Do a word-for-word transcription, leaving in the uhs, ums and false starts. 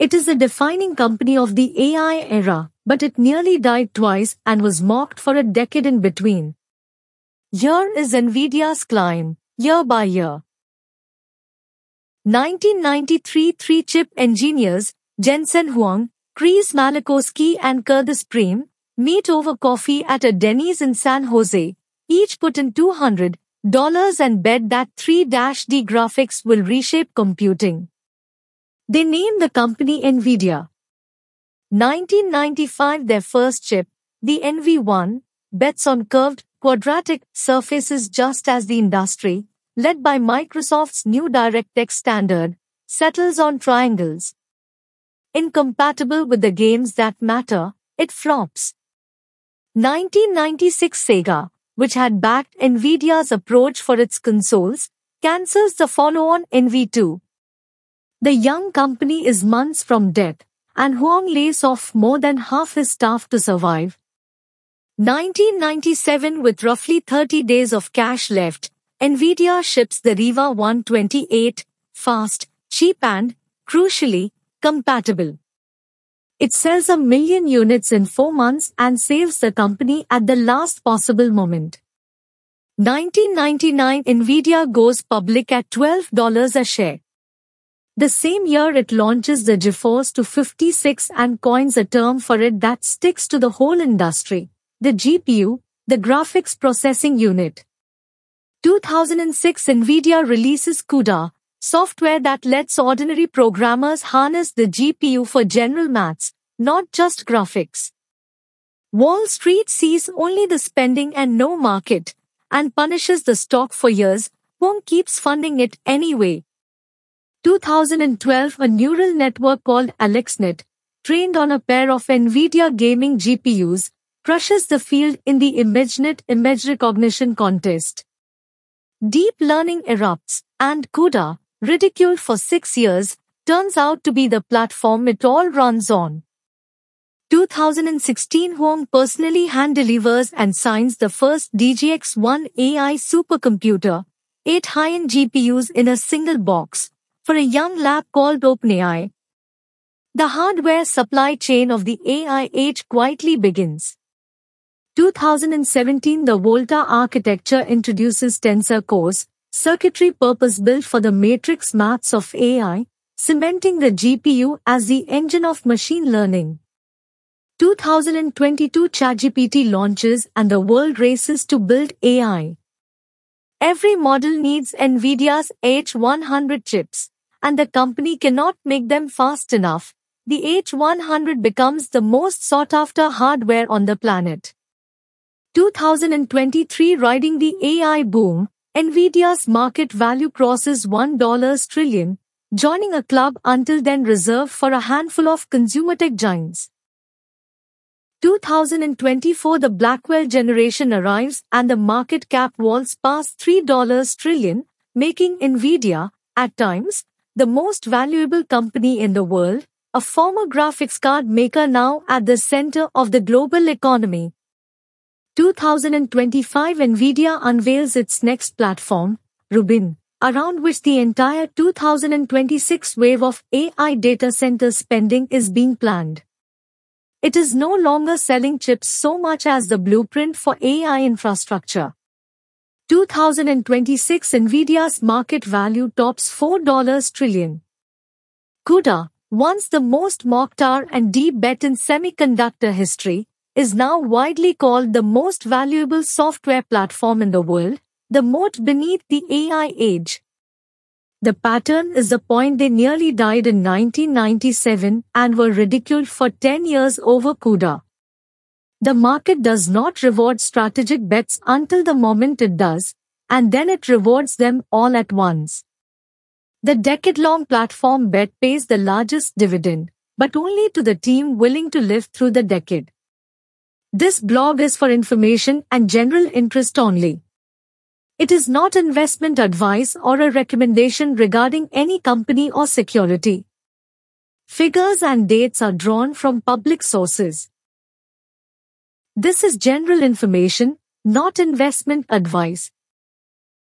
It is the defining company of the A I era, but it nearly died twice and was mocked for a decade in between. Here is NVIDIA's climb, year by year. nineteen ninety-three Three-chip engineers, Jensen Huang, Chris Malachowski and Curtis Priem, meet over coffee at a Denny's in San Jose. Each put in two hundred dollars and bet that three D graphics will reshape computing. They named the company NVIDIA. nineteen ninety-five Their first chip, the N V one, bets on curved, quadratic surfaces just as the industry, led by Microsoft's new DirectX standard, settles on triangles. Incompatible with the games that matter, it flops. nineteen ninety-six Sega, which had backed NVIDIA's approach for its consoles, cancels the follow-on N V two. The young company is months from death, and Huang lays off more than half his staff to survive. nineteen ninety-seven With roughly thirty days of cash left, NVIDIA ships the Riva one twenty-eight, fast, cheap and, crucially, compatible. It sells a million units in four months and saves the company at the last possible moment. nineteen ninety-nine NVIDIA goes public at twelve dollars a share. The same year it launches the GeForce two fifty-six and coins a term for it that sticks to the whole industry, the G P U, the graphics processing unit. two thousand six NVIDIA releases CUDA, software that lets ordinary programmers harness the G P U for general maths, not just graphics. Wall Street sees only the spending and no market, and punishes the stock for years. Huang keeps funding it anyway. two thousand twelve A neural network called AlexNet, trained on a pair of NVIDIA gaming G P Us, crushes the field in the ImageNet image recognition contest. Deep learning erupts, and CUDA, ridiculed for six years, turns out to be the platform it all runs on. two thousand sixteen Huang personally hand-delivers and signs the first D G X one A I supercomputer, eight high-end G P Us in a single box, for a young lab called OpenAI. The hardware supply chain of the A I age quietly begins. two thousand seventeen The Volta architecture introduces tensor cores, circuitry purpose-built for the matrix maths of A I, cementing the G P U as the engine of machine learning. two thousand twenty-two ChatGPT launches and the world races to build A I. Every model needs NVIDIA's H one hundred chips, and the company cannot make them fast enough. The H one hundred becomes the most sought-after hardware on the planet. two thousand twenty-three Riding the A I boom, NVIDIA's market value crosses one trillion dollars, joining a club until then reserved for a handful of consumer tech giants. two thousand twenty-four The Blackwell generation arrives and the market cap vaults past three trillion dollars, making NVIDIA, at times, the most valuable company in the world, a former graphics card maker now at the center of the global economy. two thousand twenty-five NVIDIA unveils its next platform, Rubin, around which the entire two thousand twenty-six wave of A I data center spending is being planned. It is no longer selling chips so much as the blueprint for A I infrastructure. two thousand twenty-six NVIDIA's market value tops four trillion dollars. CUDA, once the most mocked R and D bet in semiconductor history, is now widely called the most valuable software platform in the world, the moat beneath the A I age. The pattern is the point they nearly died in nineteen ninety-seven and were ridiculed for ten years over CUDA. The market does not reward strategic bets until the moment it does, and then it rewards them all at once. The decade-long platform bet pays the largest dividend, but only to the team willing to live through the decade. This blog is for information and general interest only. It is not investment advice or a recommendation regarding any company or security. Figures and dates are drawn from public sources. This is general information, not investment advice.